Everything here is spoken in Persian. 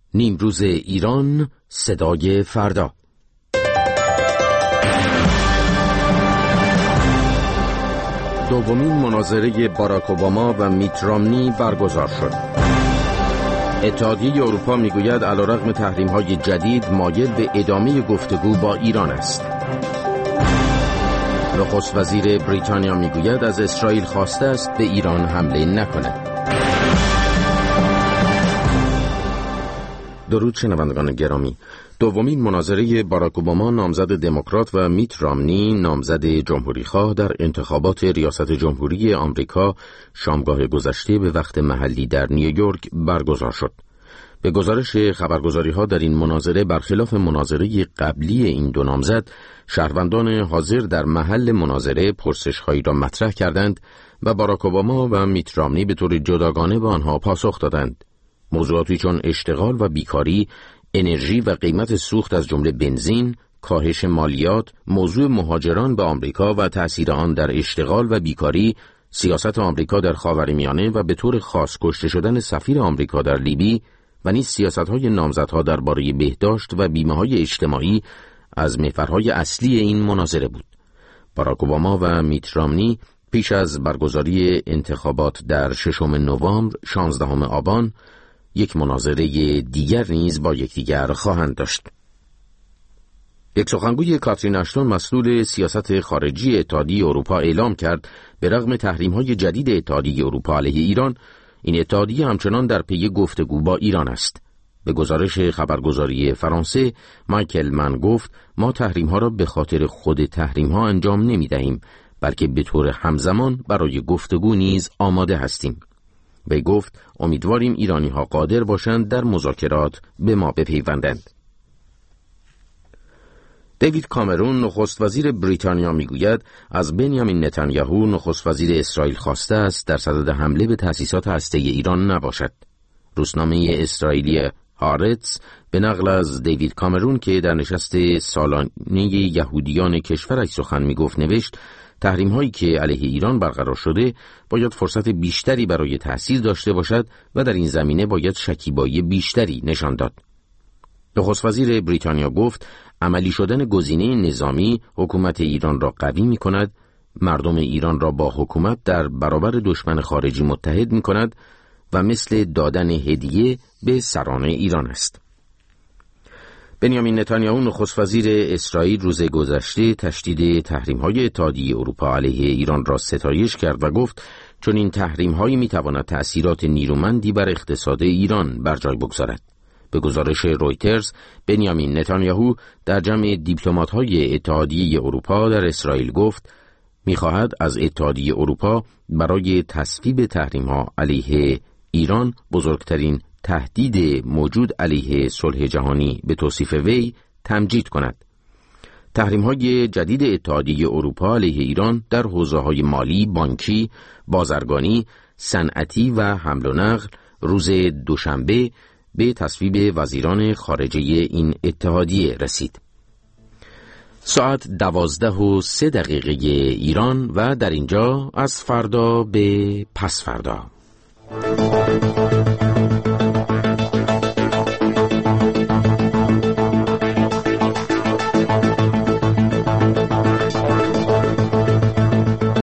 نیمروز ایران، صدای فردا. دومین مناظره باراک اوباما و میت رامنی برگزار شد. اتحادیه اروپا میگوید علیرغم تحریم‌های جدید مایل به ادامه گفتگو با ایران است. نخست وزیر بریتانیا میگوید از اسرائیل خواسته است به ایران حمله نکند. درود شنوندگان گرامی، دومین مناظره باراک اوباما نامزد دموکرات و میت رامنی نامزد جمهوری‌خواه در انتخابات ریاست جمهوری آمریکا شامگاه گذشته به وقت محلی در نیویورک برگزار شد. به گزارش خبرگزاری‌ها در این مناظره برخلاف مناظره قبلی این دو نامزد، شهروندان حاضر در محل مناظره پرسش‌هایی را مطرح کردند و باراک اوباما و میت رامنی به طور جداگانه به آنها پاسخ دادند. موضوعاتی چون اشتغال و بیکاری، انرژی و قیمت سوخت از جمله بنزین، کاهش مالیات، موضوع مهاجران به آمریکا و تأثیر آن در اشتغال و بیکاری، سیاست آمریکا در خاورمیانه و به طور خاص کشته شدن سفیر آمریکا در لیبی و نیز سیاست‌های نامزدها درباره بهداشت و بیمه‌های اجتماعی از محورهای اصلی این مناظره بود. باراک اوباما و میت رامنی پیش از برگزاری انتخابات در 6 نوامبر، 16 آبان یک مناظره دیگر نیز با یکدیگر خواهند داشت. یک سخنگوی کاترین اشتون مسئول سیاست خارجی اتحادیه اروپا اعلام کرد به رغم تحریم‌های جدید اتحادیه اروپا علیه ایران، این اتحادیه همچنان در پی گفتگو با ایران است. به گزارش خبرگزاری فرانسه، مایکل من گفت ما تحریم‌ها را به خاطر خود تحریم‌ها انجام نمی‌دهیم، بلکه به طور همزمان برای گفتگو نیز آماده هستیم. وی گفت امیدواریم ایرانی‌ها قادر باشند در مذاکرات به ما بپیوندند. دیوید کامرون نخست وزیر بریتانیا میگوید از بنیامین نتانیاهو نخست وزیر اسرائیل خواسته است در صدد حمله به تأسیسات هسته‌ای ایران نباشد. روزنامه اسرائیلی هارتز به نقل از دیوید کامرون که در نشست سالانه یهودیان کشورش سخن میگفت نوشت تحریم‌هایی که علیه ایران برقرار شده باید فرصت بیشتری برای تأثیر داشته باشد و در این زمینه باید شکیبایی بیشتری نشان داد. نخست وزیر بریتانیا گفت عملی شدن گزینه نظامی حکومت ایران را قوی می‌کند، مردم ایران را با حکومت در برابر دشمن خارجی متحد می‌کند و مثل دادن هدیه به سران ایران است. بنیامین نتانیاهو نخست وزیر اسرائیل روز گذشته تشدید تحریم‌های اتحادیه اروپا علیه ایران را ستایش کرد و گفت چون این تحریم‌هایی می‌تواند تأثیرات نیرومندی بر اقتصاد ایران بر جای بگذارد. به گزارش رویترز، بنیامین نتانیاهو در جمع دیپلمات‌های اتحادیه اروپا در اسرائیل گفت می‌خواهد از اتحادیه اروپا برای تصویب تحریم‌ها علیه ایران بزرگترین تهدید موجود علیه صلح جهانی به توصیف وی تمجید کند. تحریم‌های جدید اتحادیه اروپا علیه ایران در حوزه‌های مالی، بانکی، بازرگانی، صنعتی و حمل و نقل روز دوشنبه به تصویب وزیران خارجه این اتحادیه رسید. ساعت 12:03 ایران و در اینجا از فردا به پس فردا.